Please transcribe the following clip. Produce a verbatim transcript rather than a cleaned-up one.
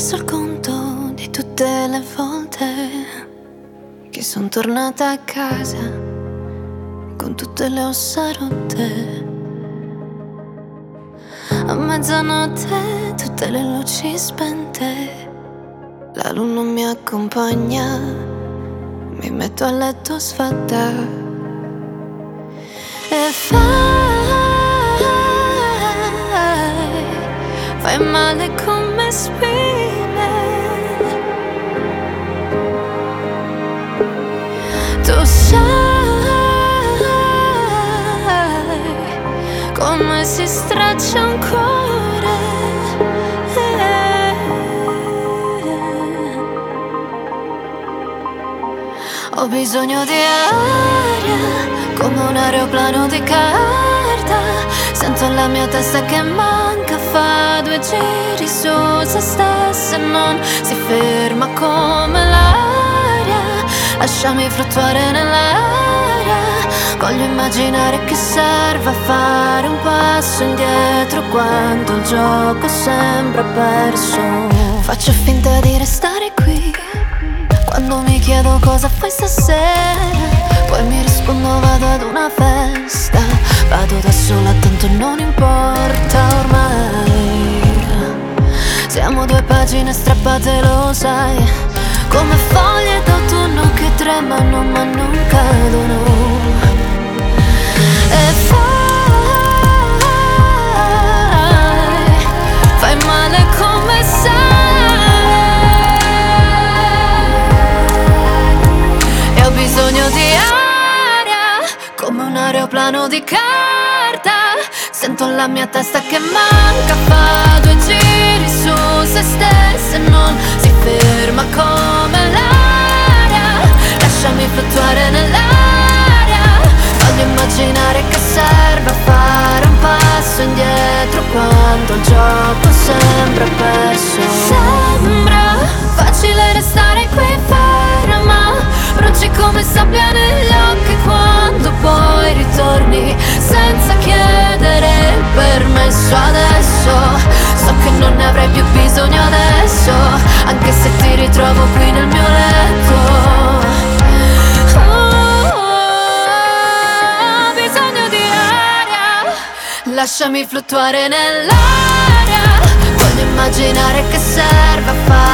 perso il conto di tutte le volte che son tornata a casa con tutte le ossa rotte. A mezzanotte tutte le luci spente, la luna non mi accompagna, mi metto a letto sfatta e fai, fai male come spine. Tu sai come si straccia un cuore. Ho bisogno di aria, come un aeroplano di carta. Sento la mia testa che manca, fa due giri su se stessa e non si ferma come l'aria. Lasciami fluttuare nell'aria, voglio immaginare che serve a fare un passo indietro quando il gioco sembra perso. Faccio finta di restare qui quando mi chiedo cosa fai stasera, poi mi rispondo vado ad una festa. Vado da sola tanto non importa ormai. Siamo due pagine strappate lo sai, come foglie d'autunno che tremano ma non cadono. E fai, fai male come sai. E ho bisogno di aria, come un aeroplano di carta. Sento la mia testa che manca, fa due giri su se stessa e non si ferma come l'aria. Lasciami fluttuare nell'aria, voglio immaginare che serve a fare un passo indietro quando il gioco sembra perso. Sembra facile restare qui ferma, bruci come sabbia negli occhi quando poi ritorni senza chiedere il permesso. Adesso so che non ne avrai più bisogno adesso, anche se ti ritrovo qui nel mio letto. Ho bisogno di aria, lasciami fluttuare nell'aria, voglio immaginare che serve a fare